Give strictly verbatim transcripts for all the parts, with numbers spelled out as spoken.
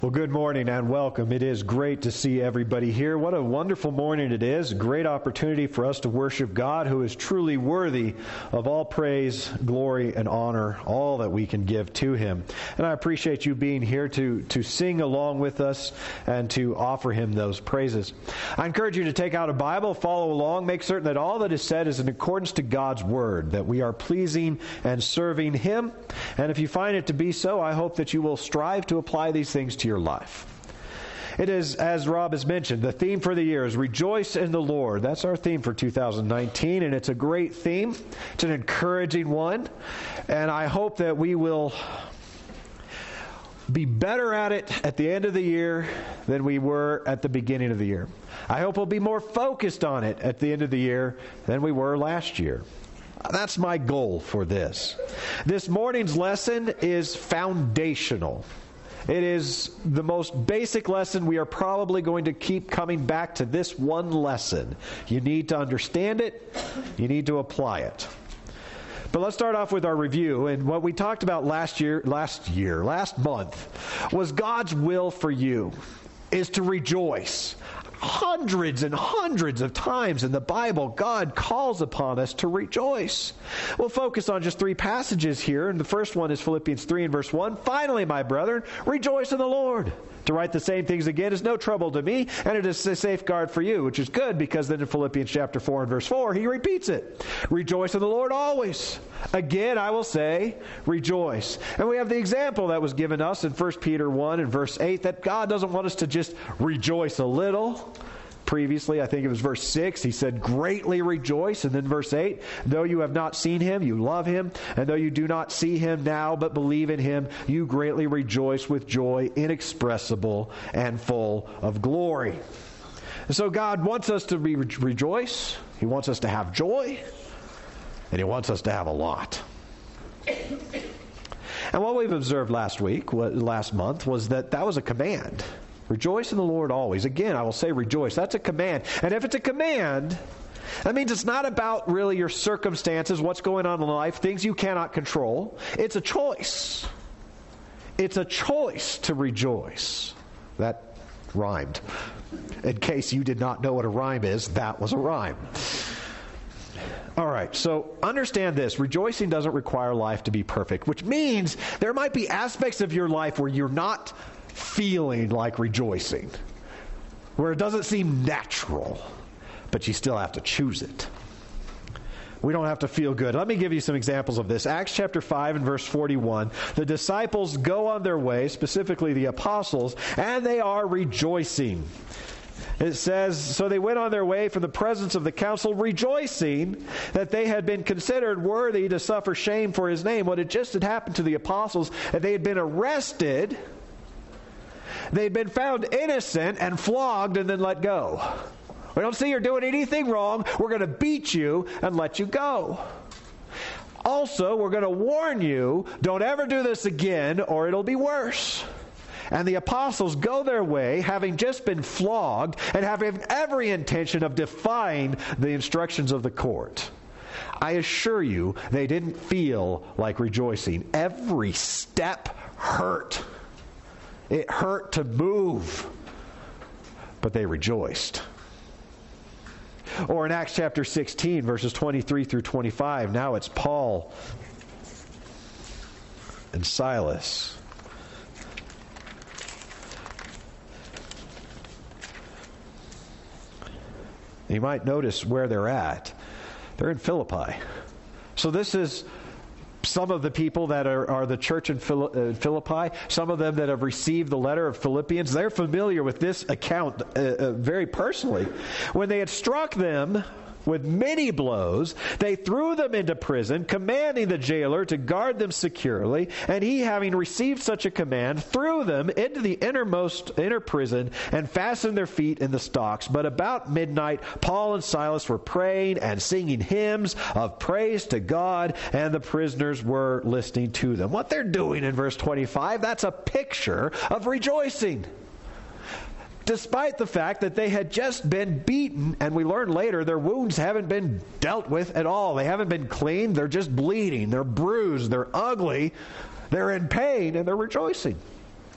Well, good morning and welcome. It is great to see everybody here. What a wonderful morning it is. A great opportunity for us to worship God, who is truly worthy of all praise, glory, and honor, all that we can give to Him. And I appreciate you being here to, to sing along with us and to offer Him those praises. I encourage you to take out a Bible, follow along, make certain that all that is said is in accordance to God's Word, that we are pleasing and serving Him. And if you find it to be so, I hope that you will strive to apply these things to your life. It is, as Rob has mentioned, the theme for the year is Rejoice in the Lord. That's our theme for two thousand nineteen, and it's a great theme. It's an encouraging one, and I hope that we will be better at it at the end of the year than we were at the beginning of the year. I hope we'll be more focused on it at the end of the year than we were last year. That's my goal for this. This morning's lesson is foundational. It is the most basic lesson. We are probably going to keep coming back to this one lesson. You need to understand it. You need to apply it. But let's start off with our review. And what we talked about last year, last year, last month, was God's will for you is to rejoice. Hundreds and hundreds of times in the Bible, God calls upon us to rejoice. We'll focus on just three passages here, and the first one is Philippians three and verse one. Finally, my brethren, rejoice in the Lord. To write the same things again is no trouble to me, and it is a safeguard for you, which is good, because then in Philippians chapter four and verse four, he repeats it. Rejoice in the Lord always. Again, I will say, rejoice. And we have the example that was given us in First Peter one and verse eight, that God doesn't want us to just rejoice a little. Previously, I think it was verse six, he said, greatly rejoice. And then verse eight, though you have not seen him, you love him. And though you do not see him now, but believe in him, you greatly rejoice with joy inexpressible and full of glory. And so God wants us to be re- rejoice. He wants us to have joy. And he wants us to have a lot. And what we've observed last week, last month, was that that was a command. Rejoice in the Lord always. Again, I will say rejoice. That's a command. And if it's a command, that means it's not about really your circumstances, what's going on in life, things you cannot control. It's a choice. It's a choice to rejoice. That rhymed. In case you did not know what a rhyme is, that was a rhyme. All right, so understand this. Rejoicing doesn't require life to be perfect, which means there might be aspects of your life where you're not feeling like rejoicing, where it doesn't seem natural, but you still have to choose it. We don't have to feel good. Let me give you some examples of this. Acts chapter five and verse forty-one. The disciples go on their way, specifically the apostles, and they are rejoicing. It says, so they went on their way from the presence of the council, rejoicing that they had been considered worthy to suffer shame for his name. What had just had happened to the apostles, that they had been arrested, they'd been found innocent and flogged and then let go. We don't see you're doing anything wrong. We're going to beat you and let you go. Also, we're going to warn you, don't ever do this again or it'll be worse. And the apostles go their way, having just been flogged and having every intention of defying the instructions of the court. I assure you, they didn't feel like rejoicing. Every step hurt. It hurt to move, but they rejoiced. Or in Acts chapter sixteen, verses twenty-three through twenty-five, now it's Paul and Silas. You might notice where they're at. They're in Philippi. So this is some of the people that are, are the church in Philippi, some of them that have received the letter of Philippians, they're familiar with this account uh, uh, very personally. When they had struck them with many blows, they threw them into prison, commanding the jailer to guard them securely. And he, having received such a command, threw them into the innermost inner prison and fastened their feet in the stocks. But about midnight, Paul and Silas were praying and singing hymns of praise to God, and the prisoners were listening to them. What they're doing in verse twenty-five, that's a picture of rejoicing. Despite the fact that they had just been beaten, and we learn later their wounds haven't been dealt with at all. They haven't been cleaned. They're just bleeding. They're bruised. They're ugly. They're in pain, and they're rejoicing.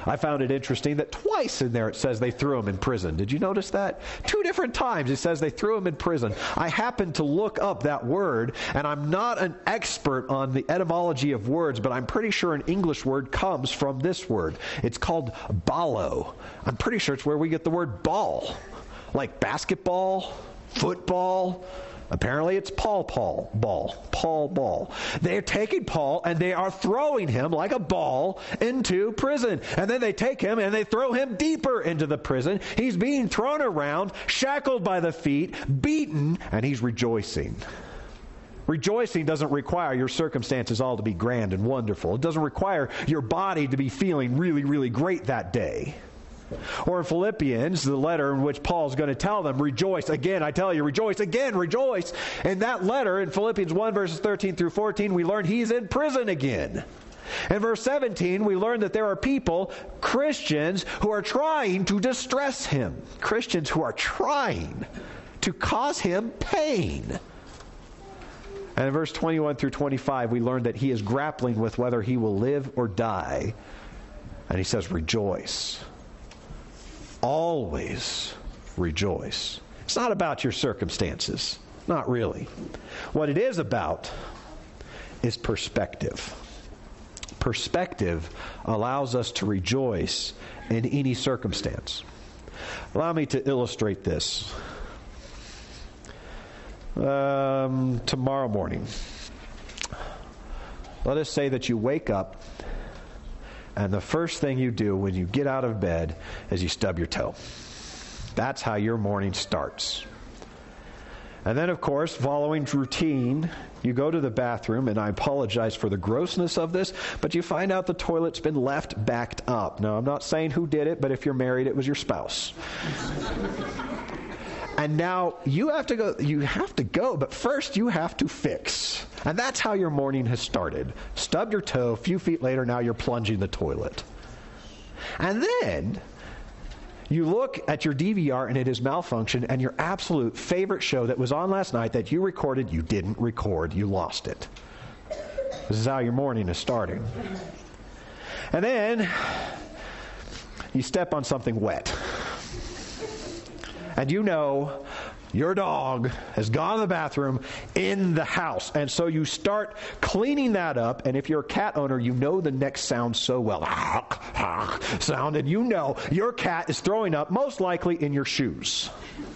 I found it interesting that twice in there it says they threw him in prison. Did you notice that? Two different times it says they threw him in prison. I happened to look up that word, and I'm not an expert on the etymology of words, but I'm pretty sure an English word comes from this word. It's called ballo. I'm pretty sure it's where we get the word ball. Like basketball, football. Apparently it's Paul Paul ball. Paul ball. They're taking Paul and they are throwing him like a ball into prison. And then they take him and they throw him deeper into the prison. He's being thrown around, shackled by the feet, beaten, and he's rejoicing. Rejoicing doesn't require your circumstances all to be grand and wonderful. It doesn't require your body to be feeling really, really great that day. Or in Philippians, the letter in which Paul's going to tell them, rejoice. Again, I tell you, rejoice. Again, rejoice. In that letter, in Philippians one, verses thirteen through fourteen, we learn he's in prison again. In verse seventeen, we learn that there are people, Christians, who are trying to distress him. Christians who are trying to cause him pain. And in verse twenty-one through twenty-five, we learn that he is grappling with whether he will live or die. And he says, rejoice. Always rejoice. It's not about your circumstances. Not really. What it is about is perspective. Perspective allows us to rejoice in any circumstance. Allow me to illustrate this. Um, tomorrow morning, let us say that you wake up and the first thing you do when you get out of bed is you stub your toe. That's how your morning starts. And then, of course, following routine, you go to the bathroom, and I apologize for the grossness of this, but you find out the toilet's been left backed up. Now, I'm not saying who did it, but if you're married, it was your spouse. And now you have to go, you have to go, but first you have to fix. And that's how your morning has started. Stubbed your toe, a few feet later, now you're plunging the toilet. And then you look at your D V R and it has malfunctioned, and your absolute favorite show that was on last night that you recorded, you didn't record, you lost it. This is how your morning is starting. And then you step on something wet. And you know your dog has gone to the bathroom in the house. And so you start cleaning that up. And if you're a cat owner, you know the next sound so well. Sound. And you know your cat is throwing up, most likely in your shoes.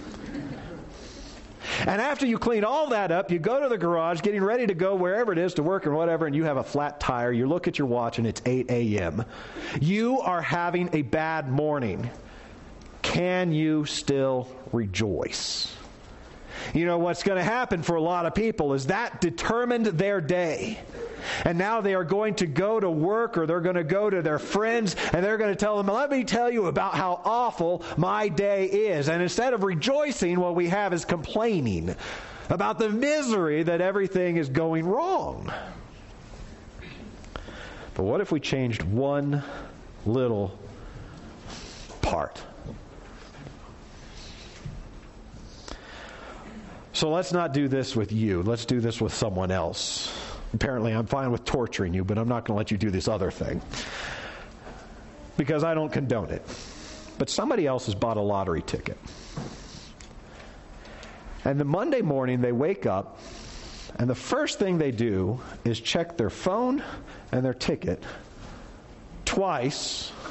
And after you clean all that up, you go to the garage, getting ready to go wherever it is to work or whatever, and you have a flat tire. You look at your watch, and it's eight a.m. You are having a bad morning. Can you still rejoice? You know, what's going to happen for a lot of people is that determined their day. And now they are going to go to work, or they're going to go to their friends, and they're going to tell them, let me tell you about how awful my day is. And instead of rejoicing, what we have is complaining about the misery that everything is going wrong. But what if we changed one little part? So let's not do this with you. Let's do this with someone else. Apparently, I'm fine with torturing you, but I'm not going to let you do this other thing, because I don't condone it. But somebody else has bought a lottery ticket. And the Monday morning, they wake up, and the first thing they do is check their phone and their ticket twice.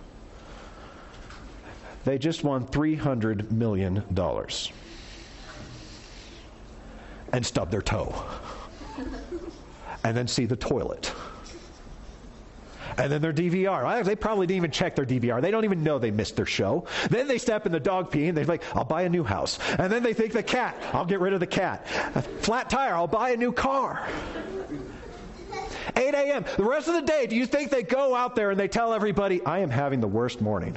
They just won three hundred million dollars. And stub their toe. And then see the toilet. And then their D V R. They probably didn't even check their D V R. They don't even know they missed their show. Then they step in the dog pee and they're like, I'll buy a new house. And then they think the cat, I'll get rid of the cat. A flat tire, I'll buy a new car. eight a.m. The rest of the day, do you think they go out there and they tell everybody, I am having the worst morning?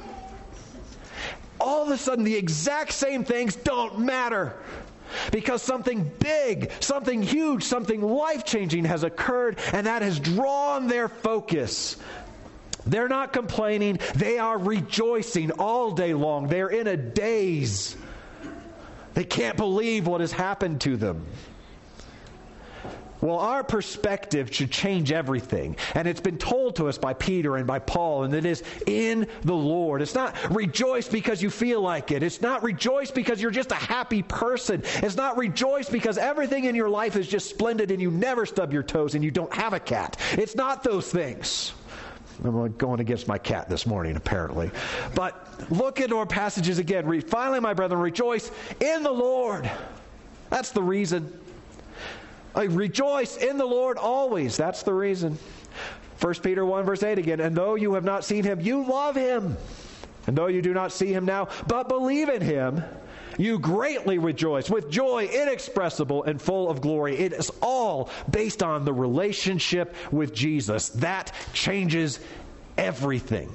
All of a sudden, the exact same things don't matter. Because something big, something huge, something life-changing has occurred, and that has drawn their focus. They're not complaining. They are rejoicing all day long. They're in a daze. They can't believe what has happened to them. Well, our perspective should change everything. And it's been told to us by Peter and by Paul, and it is in the Lord. It's not rejoice because you feel like it. It's not rejoice because you're just a happy person. It's not rejoice because everything in your life is just splendid and you never stub your toes and you don't have a cat. It's not those things. I'm going against my cat this morning, apparently. But look at our passages again. Finally, my brethren, rejoice in the Lord. That's the reason. I rejoice in the Lord always. That's the reason. First Peter one verse eight again. And though you have not seen him, you love him. And though you do not see him now, but believe in him, you greatly rejoice with joy inexpressible and full of glory. It is all based on the relationship with Jesus. That changes everything.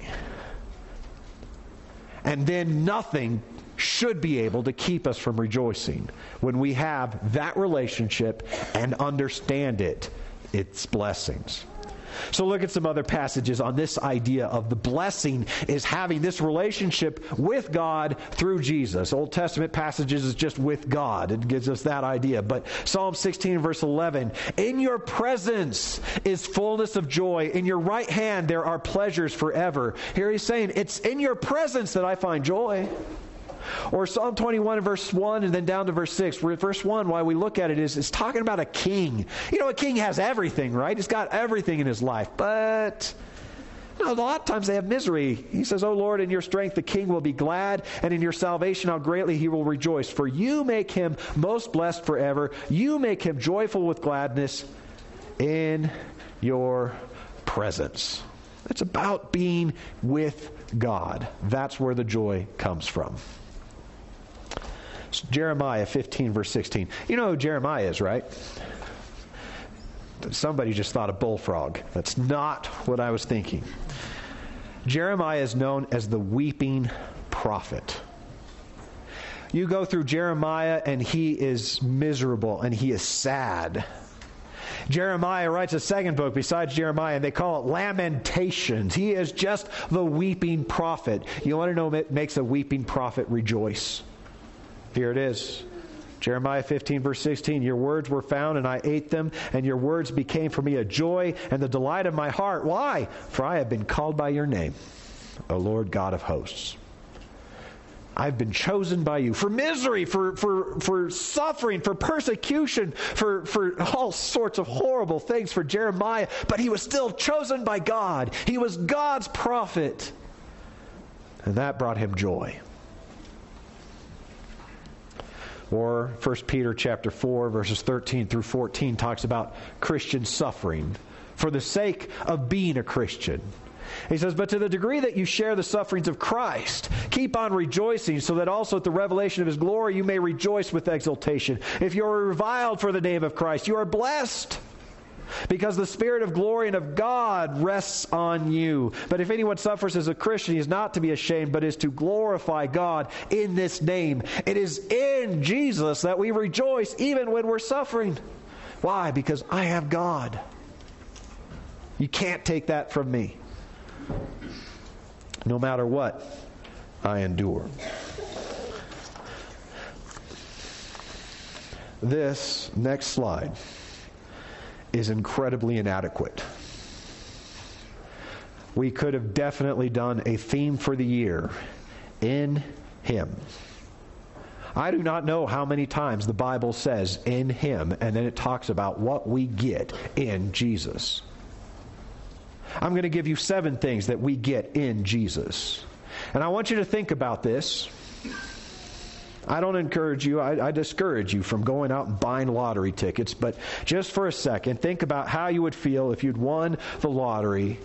And then nothing should be able to keep us from rejoicing when we have that relationship and understand it, its blessings. So look at some other passages on this idea of the blessing is having this relationship with God through Jesus. Old Testament passages is just with God. It gives us that idea. But Psalm sixteen verse eleven, in your presence is fullness of joy. In your right hand there are pleasures forever. Here he's saying, it's in your presence that I find joy. Or Psalm twenty-one verse one and then down to verse six. Verse one, why we look at it is it's talking about a king. You know, a king has everything, right? He's got everything in his life. But you know, a lot of times they have misery. He says, O Lord, in your strength the king will be glad, and in your salvation how greatly he will rejoice. For you make him most blessed forever. You make him joyful with gladness in your presence. It's about being with God. That's where the joy comes from. Jeremiah fifteen, verse sixteen. You know who Jeremiah is, right? Somebody just thought of bullfrog. That's not what I was thinking. Jeremiah is known as the weeping prophet. You go through Jeremiah and he is miserable and he is sad. Jeremiah writes a second book besides Jeremiah, and they call it Lamentations. He is just the weeping prophet. You want to know what makes a weeping prophet rejoice? Here it is. Jeremiah fifteen, verse sixteen. Your words were found, and I ate them, and your words became for me a joy and the delight of my heart. Why? For I have been called by your name, O Lord God of hosts. I've been chosen by you for misery, for for for suffering, for persecution, for, for all sorts of horrible things for Jeremiah. But he was still chosen by God. He was God's prophet. And that brought him joy. Or First Peter chapter four, verses thirteen through fourteen talks about Christian suffering for the sake of being a Christian. He says, but to the degree that you share the sufferings of Christ, keep on rejoicing, so that also at the revelation of his glory you may rejoice with exultation. If you are reviled for the name of Christ, you are blessed, because the Spirit of glory and of God rests on you. But if anyone suffers as a Christian, he is not to be ashamed, but is to glorify God in this name. It is in Jesus that we rejoice even when we're suffering. Why? Because I have God. You can't take that from me. No matter what, I endure. This next slide is incredibly inadequate. We could have definitely done a theme for the year, in Him. I do not know how many times the Bible says in Him, and then it talks about what we get in Jesus. I'm going to give you seven things that we get in Jesus. And I want you to think about this. I don't encourage you, I, I discourage you from going out and buying lottery tickets, but just for a second, think about how you would feel if you'd won the lottery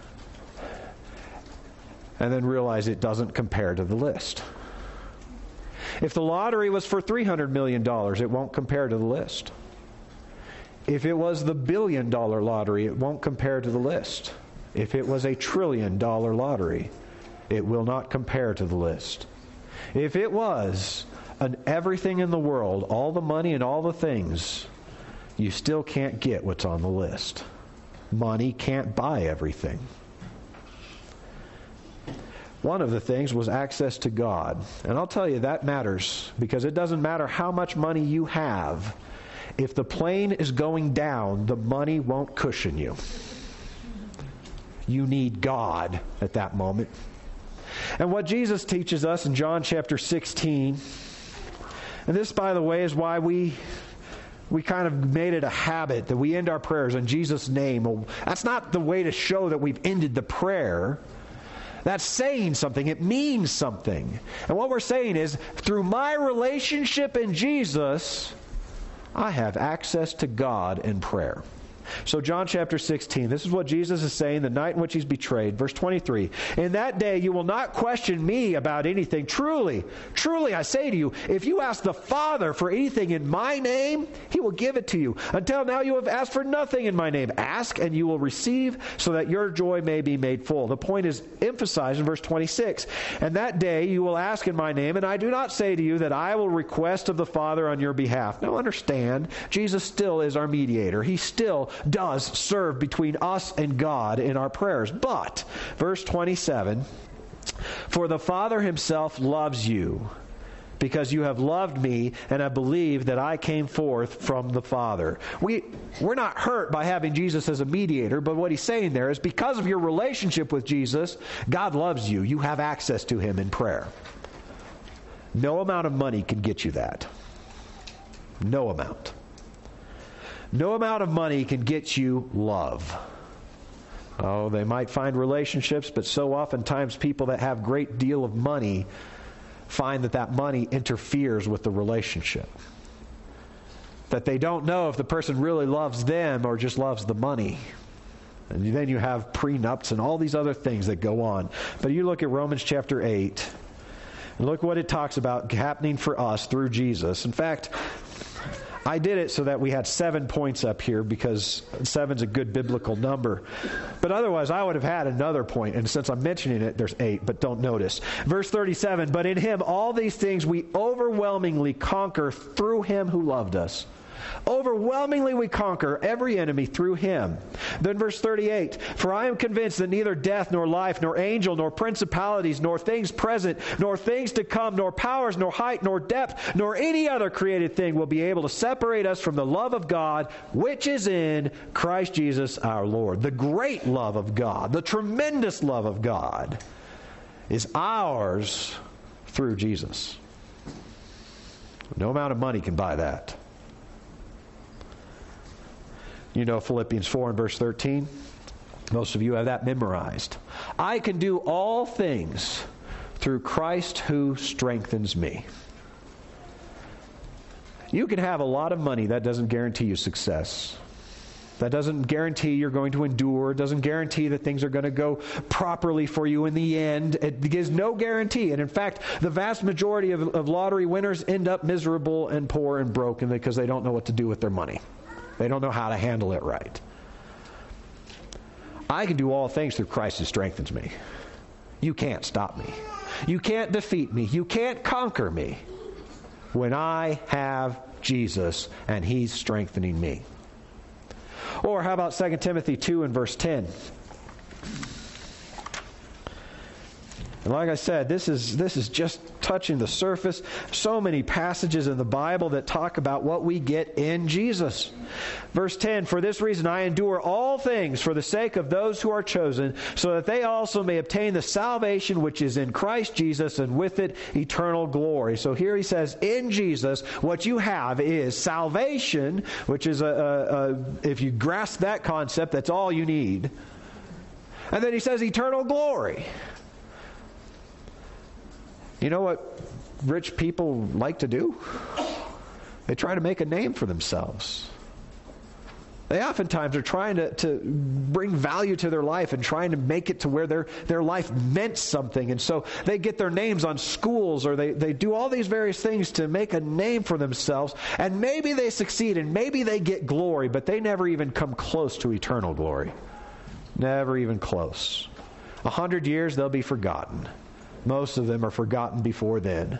and then realize it doesn't compare to the list. If the lottery was for three hundred million dollars, it won't compare to the list. If it was the billion dollar lottery, it won't compare to the list. If it was a trillion dollar lottery, it will not compare to the list. If it was an everything in the world, all the money and all the things, you still can't get what's on the list. Money can't buy everything. One of the things was access to God. And I'll tell you, that matters, because it doesn't matter how much money you have if the plane is going down, the money won't cushion you. You need God at that moment. And what Jesus teaches us in John chapter sixteen, and this, by the way, is why we we kind of made it a habit that we end our prayers in Jesus' name. Well, that's not the way to show that we've ended the prayer. That's saying something. It means something. And what we're saying is, through my relationship in Jesus, I have access to God in prayer. So John chapter sixteen, this is what Jesus is saying the night in which he's betrayed. Verse twenty-three, in that day you will not question me about anything. Truly, truly I say to you, if you ask the Father for anything in my name, he will give it to you. Until now you have asked for nothing in my name. Ask and you will receive, so that your joy may be made full. The point is emphasized in verse twenty-six. And that day you will ask in my name, and I do not say to you that I will request of the Father on your behalf. Now understand, Jesus still is our mediator. He still does serve between us and God in our prayers. But, verse twenty-seven, for the Father himself loves you, because you have loved me and have believed that I came forth from the Father. We, we're not hurt by having Jesus as a mediator, but what he's saying there is because of your relationship with Jesus, God loves you. You have access to him in prayer. No amount of money can get you that. No amount. No amount of money can get you love. Oh, they might find relationships, but so oftentimes people that have a great deal of money find that that money interferes with the relationship. That they don't know if the person really loves them or just loves the money. And then you have prenups and all these other things that go on. But you look at Romans chapter eight, and look what it talks about happening for us through Jesus. In fact, I did it so that we had seven points up here because seven's a good biblical number. But otherwise, I would have had another point. And since I'm mentioning it, there's eight, but don't notice. Verse thirty-seven, but in him all these things we overwhelmingly conquer through him who loved us. Overwhelmingly we conquer every enemy through him. Then verse thirty-eight, for I am convinced that neither death, nor life, nor angel, nor principalities, nor things present, nor things to come, nor powers, nor height, nor depth, nor any other created thing will be able to separate us from the love of God, which is in Christ Jesus our Lord. The great love of God, the tremendous love of God is ours through Jesus. No amount of money can buy that. You know Philippians four and verse thirteen. Most of you have that memorized. I can do all things through Christ who strengthens me. You can have a lot of money. That doesn't guarantee you success. That doesn't guarantee you're going to endure. It doesn't guarantee that things are going to go properly for you in the end. It gives no guarantee. And in fact, the vast majority of, of lottery winners end up miserable and poor and broken because they don't know what to do with their money. They don't know how to handle it right. I can do all things through Christ who strengthens me. You can't stop me. You can't defeat me. You can't conquer me when I have Jesus and he's strengthening me. Or how about Second Timothy two and verse ten? And like I said, this is this is just touching the surface. So many passages in the Bible that talk about what we get in Jesus. Verse ten, for this reason I endure all things for the sake of those who are chosen, so that they also may obtain the salvation which is in Christ Jesus, and with it eternal glory. So here he says, in Jesus, what you have is salvation, which is, a, a, a if you grasp that concept, that's all you need. And then he says eternal glory. You know what rich people like to do? They try to make a name for themselves. They oftentimes are trying to, to bring value to their life and trying to make it to where their, their life meant something. And so they get their names on schools, or they, they do all these various things to make a name for themselves. And maybe they succeed and maybe they get glory, but they never even come close to eternal glory. Never even close. A hundred years, they'll be forgotten. Most of them are forgotten before then.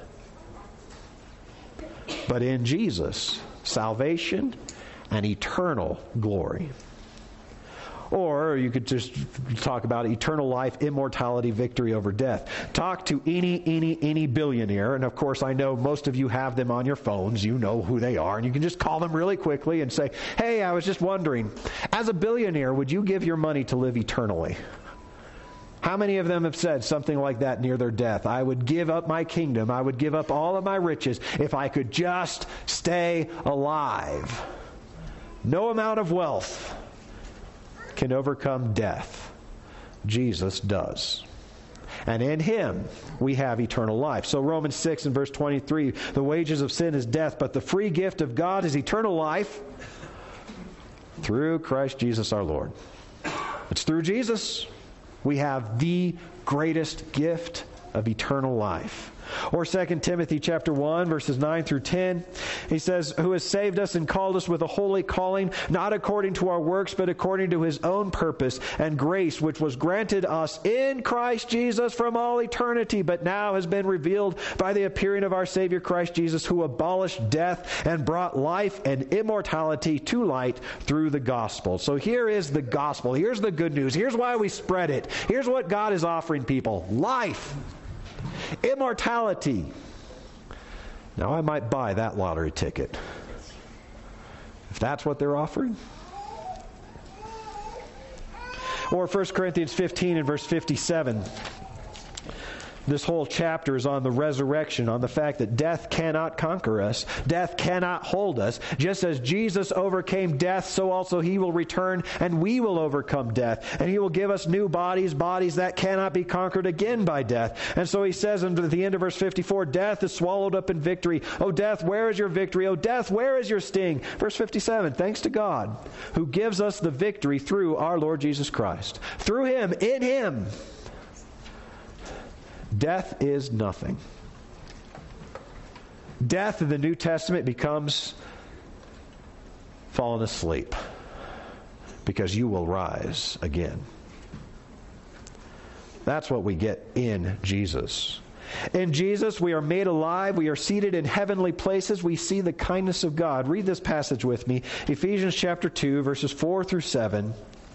But in Jesus, salvation and eternal glory. Or you could just talk about eternal life, immortality, victory over death. Talk to any, any, any billionaire, and of course I know most of you have them on your phones. You know who they are, and you can just call them really quickly and say, hey, I was just wondering, as a billionaire, would you give your money to live eternally? How many of them have said something like that near their death? I would give up my kingdom, I would give up all of my riches if I could just stay alive. No amount of wealth can overcome death. Jesus does. And in Him we have eternal life. So Romans six and verse twenty-three, the wages of sin is death, but the free gift of God is eternal life through Christ Jesus our Lord. It's through Jesus we have the greatest gift of eternal life. Or Second Timothy chapter one, verses nine through ten. He says, who has saved us and called us with a holy calling, not according to our works, but according to His own purpose and grace, which was granted us in Christ Jesus from all eternity, but now has been revealed by the appearing of our Savior Christ Jesus, who abolished death and brought life and immortality to light through the gospel. So here is the gospel. Here's the good news. Here's why we spread it. Here's what God is offering people. Life. Immortality. Now I might buy that lottery ticket if that's what they're offering. Or First Corinthians fifteen and verse fifty-seven. This whole chapter is on the resurrection, on the fact that death cannot conquer us. Death cannot hold us. Just as Jesus overcame death, so also He will return and we will overcome death. And He will give us new bodies, bodies that cannot be conquered again by death. And so He says at the end of verse fifty-four, death is swallowed up in victory. O death, where is your victory? O death, where is your sting? Verse fifty-seven, thanks to God who gives us the victory through our Lord Jesus Christ. Through Him, in Him, death is nothing. Death in the New Testament becomes falling asleep, because you will rise again. That's what we get in Jesus. In Jesus, we are made alive. We are seated in heavenly places. We see the kindness of God. Read this passage with me. Ephesians chapter two, verses four through seven.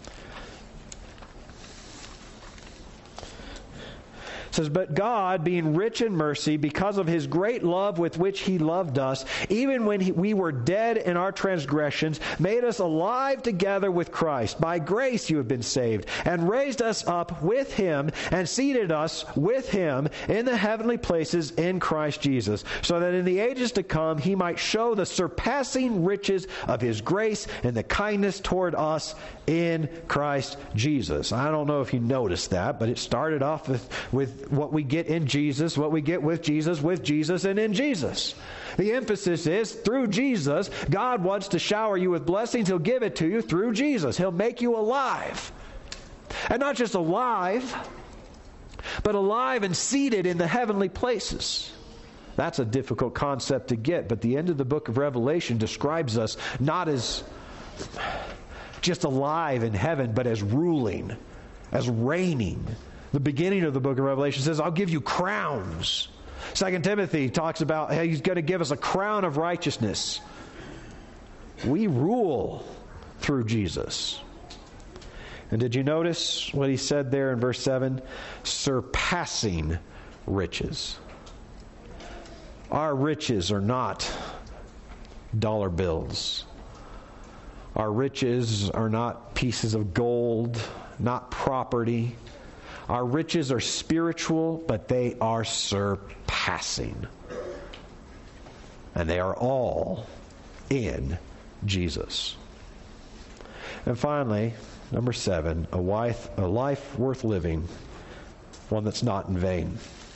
It says, but God, being rich in mercy, because of His great love with which He loved us, even when he, we were dead in our transgressions, made us alive together with Christ. By grace you have been saved, and raised us up with Him, and seated us with Him in the heavenly places in Christ Jesus, so that in the ages to come He might show the surpassing riches of His grace and the kindness toward us in Christ Jesus. I don't know if you noticed that, but it started off with, with what we get in Jesus, what we get with Jesus, with Jesus, and in Jesus. The emphasis is through Jesus. God wants to shower you with blessings. He'll give it to you through Jesus. He'll make you alive. And not just alive, but alive and seated in the heavenly places. That's a difficult concept to get, but the end of the book of Revelation describes us not as just alive in heaven, but as ruling, as reigning. The beginning of the book of Revelation says, I'll give you crowns. Second Timothy talks about how He's going to give us a crown of righteousness. We rule through Jesus. And did you notice what he said there in verse seven? Surpassing riches. Our riches are not dollar bills. Our riches are not pieces of gold, not property. Our riches are spiritual, but they are surpassing. And they are all in Jesus. And finally, number seven, a wife, a life worth living, one that's not in vain.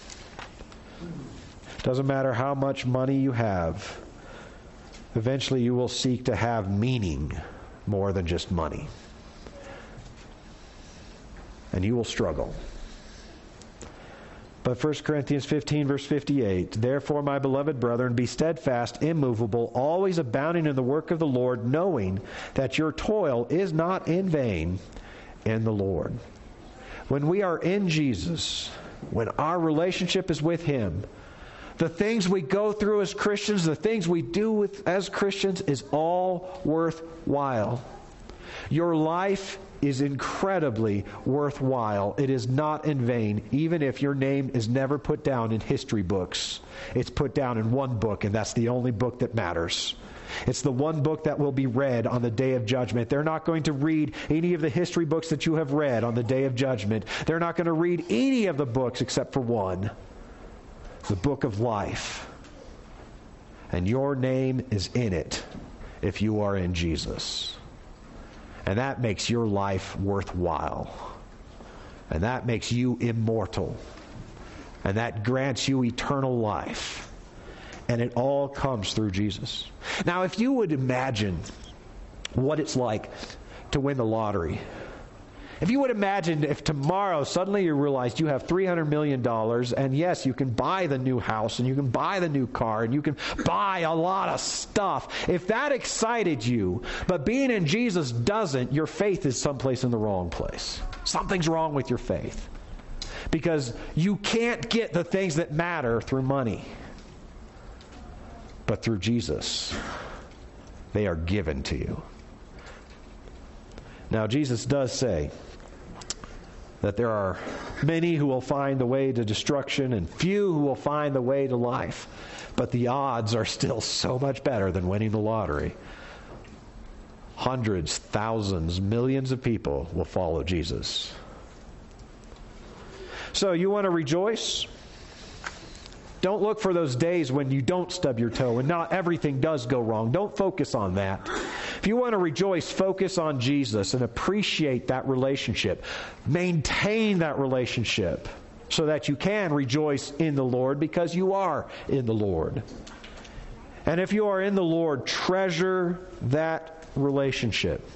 Doesn't matter how much money you have, eventually you will seek to have meaning more than just money. And you will struggle. But First Corinthians fifteen, verse fifty-eight, therefore, my beloved brethren, be steadfast, immovable, always abounding in the work of the Lord, knowing that your toil is not in vain in the Lord. When we are in Jesus, when our relationship is with Him, the things we go through as Christians, the things we do with, as Christians, is all worthwhile. Your life is incredibly worthwhile. It is not in vain, even if your name is never put down in history books. It's put down in one book, and that's the only book that matters. It's the one book that will be read on the day of judgment. They're not going to read any of the history books that you have read on the day of judgment. They're not going to read any of the books except for one, the book of life. And your name is in it if you are in Jesus. And that makes your life worthwhile. And that makes you immortal. And that grants you eternal life. And it all comes through Jesus. Now, if you would imagine what it's like to win the lottery. If you would imagine if tomorrow suddenly you realized you have three hundred million dollars, and yes, you can buy the new house, and you can buy the new car, and you can buy a lot of stuff. If that excited you, but being in Jesus doesn't, your faith is someplace in the wrong place. Something's wrong with your faith. Because you can't get the things that matter through money. But through Jesus, they are given to you. Now, Jesus does say that there are many who will find the way to destruction and few who will find the way to life. But the odds are still so much better than winning the lottery. Hundreds, thousands, millions of people will follow Jesus. So you want to rejoice? Don't look for those days when you don't stub your toe and not everything does go wrong. Don't focus on that. If you want to rejoice, focus on Jesus and appreciate that relationship. Maintain that relationship so that you can rejoice in the Lord because you are in the Lord. And if you are in the Lord, treasure that relationship.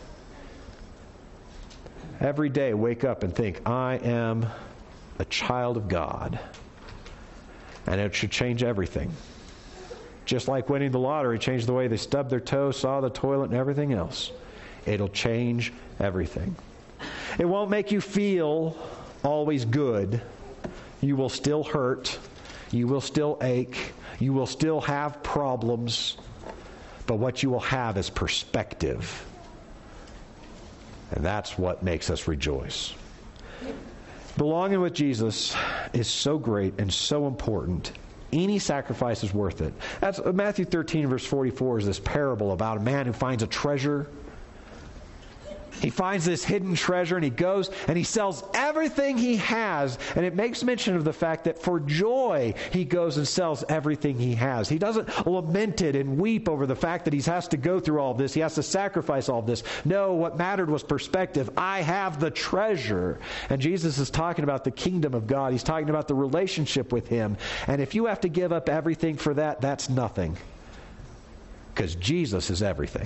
Every day, wake up and think, I am a child of God. And it should change everything. Just like winning the lottery changed the way they stubbed their toe, saw the toilet, and everything else. It'll change everything. It won't make you feel always good. You will still hurt. You will still ache. You will still have problems. But what you will have is perspective. And that's what makes us rejoice. Belonging with Jesus is so great and so important. Any sacrifice is worth it. That's Matthew thirteen, verse forty-four is this parable about a man who finds a treasure. He finds this hidden treasure and he goes and he sells everything he has. And it makes mention of the fact that for joy he goes and sells everything he has. He doesn't lament it and weep over the fact that he has to go through all this. He has to sacrifice all this. No, what mattered was perspective. I have the treasure. And Jesus is talking about the kingdom of God. He's talking about the relationship with Him. And if you have to give up everything for that, that's nothing. Because Jesus is everything.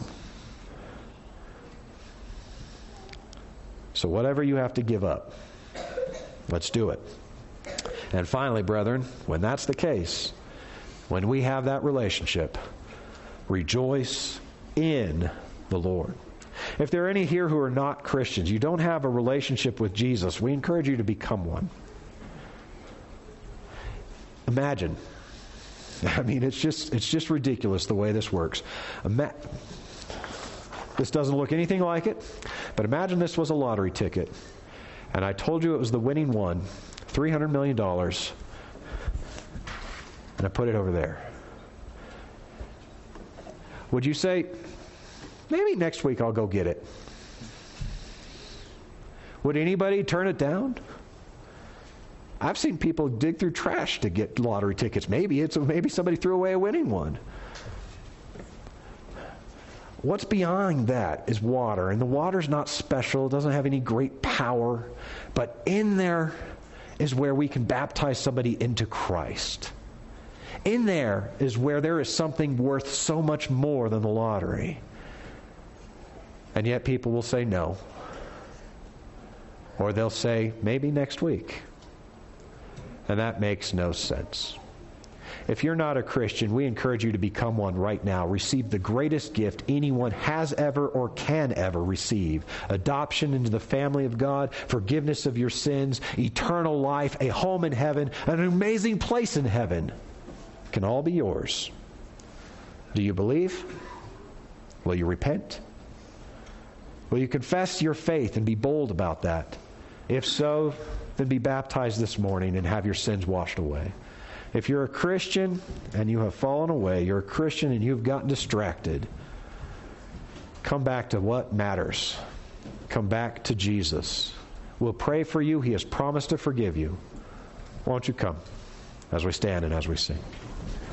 So whatever you have to give up, let's do it. And finally, brethren, when that's the case, when we have that relationship, rejoice in the Lord. If there are any here who are not Christians, you don't have a relationship with Jesus, we encourage you to become one. Imagine. I mean, it's just it's just ridiculous the way this works. Ima- This doesn't look anything like it, but imagine this was a lottery ticket, and I told you it was the winning one, three hundred million dollars, and I put it over there. Would you say, maybe next week I'll go get it? Would anybody turn it down? I've seen people dig through trash to get lottery tickets. Maybe it's maybe somebody threw away a winning one. What's beyond that is water. And the water's not special. It doesn't have any great power. But in there is where we can baptize somebody into Christ. In there is where there is something worth so much more than the lottery. And yet people will say no. Or they'll say, maybe next week. And that makes no sense. If you're not a Christian, we encourage you to become one right now. Receive the greatest gift anyone has ever or can ever receive. Adoption into the family of God, forgiveness of your sins, eternal life, a home in heaven, an amazing place in heaven. Can all be yours. Do you believe? Will you repent? Will you confess your faith and be bold about that? If so, then be baptized this morning and have your sins washed away. If you're a Christian and you have fallen away, you're a Christian and you've gotten distracted, come back to what matters. Come back to Jesus. We'll pray for you. He has promised to forgive you. Won't you come as we stand and as we sing?